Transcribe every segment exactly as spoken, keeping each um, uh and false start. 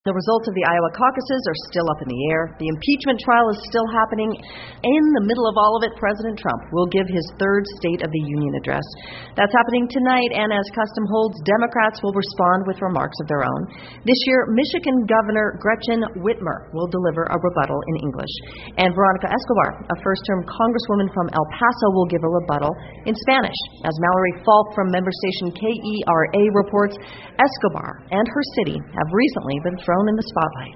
The results of the Iowa caucuses are still up in the air. The impeachment trial is still happening. In the middle of all of it, President Trump will give his third State of the Union address. That's happening tonight, and as custom holds, Democrats will respond with remarks of their own. This year, Michigan Governor Gretchen Whitmer will deliver a rebuttal in English. And Veronica Escobar, a first-term congresswoman from El Paso, will give a rebuttal in Spanish. As Mallory Falk from member station K E R A reports, Escobar and her city have recently been thrown in the spotlight.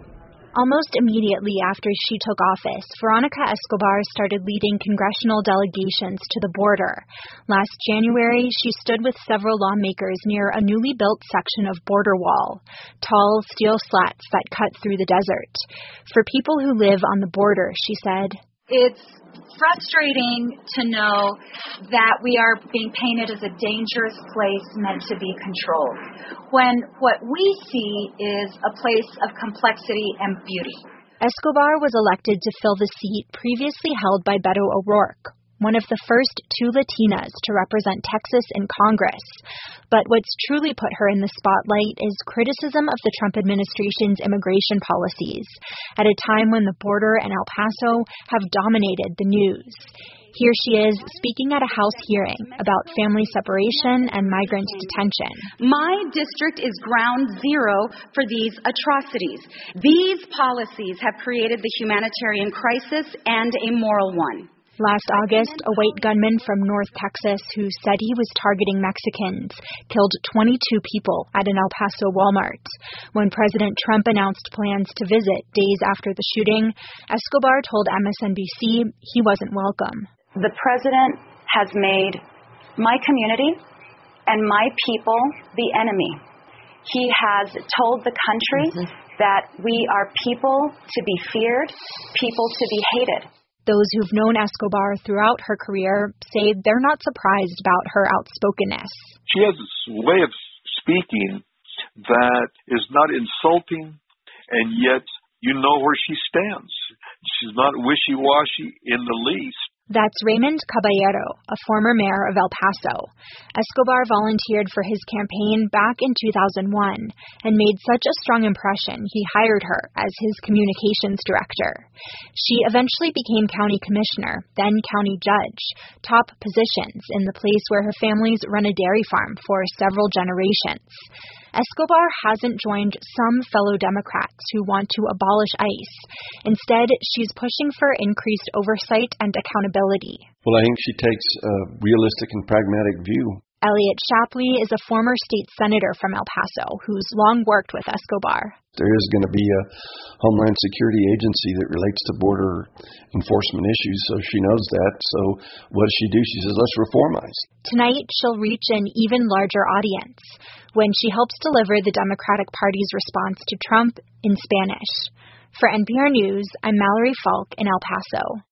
Almost immediately after she took office, Veronica Escobar started leading congressional delegations to the border. Last January, she stood with several lawmakers near a newly built section of border wall, tall steel slats that cut through the desert. For people who live on the border, she said, "It's frustrating to know that we are being painted as a dangerous place meant to be controlled, when what we see is a place of complexity and beauty." Escobar was elected to fill the seat previously held by Beto O'Rourke, one of the first two Latinas to represent Texas in Congress. But what's truly put her in the spotlight is criticism of the Trump administration's immigration policies, at a time when the border and El Paso have dominated the news. Here she is speaking at a House hearing about family separation and migrant detention. My district is ground zero for these atrocities. These policies have created the humanitarian crisis and a moral one. Last August, a white gunman from North Texas who said he was targeting Mexicans killed twenty-two people at an El Paso Walmart. When President Trump announced plans to visit days after the shooting, Escobar told M S N B C he wasn't welcome. The president has made my community and my people the enemy. He has told the country mm-hmm. that we are people to be feared, people to be hated. Those who've known Escobar throughout her career say they're not surprised about her outspokenness. She has this way of speaking that is not insulting, and yet you know where she stands. She's not wishy-washy in the least. That's Raymond Caballero, a former mayor of El Paso. Escobar volunteered for his campaign back in two thousand one and made such a strong impression he hired her as his communications director. She eventually became county commissioner, then county judge, top positions in the place where her family's run a dairy farm for several generations. Escobar hasn't joined some fellow Democrats who want to abolish ICE. Instead, she's pushing for increased oversight and accountability. Well, I think she takes a realistic and pragmatic view. Elliot Shapley is a former state senator from El Paso who's long worked with Escobar. There is going to be a Homeland Security agency that relates to border enforcement issues, so she knows that. So what does she do? She says, let's reform ICE. Tonight, she'll reach an even larger audience when she helps deliver the Democratic Party's response to Trump in Spanish. For N P R News, I'm Mallory Falk in El Paso.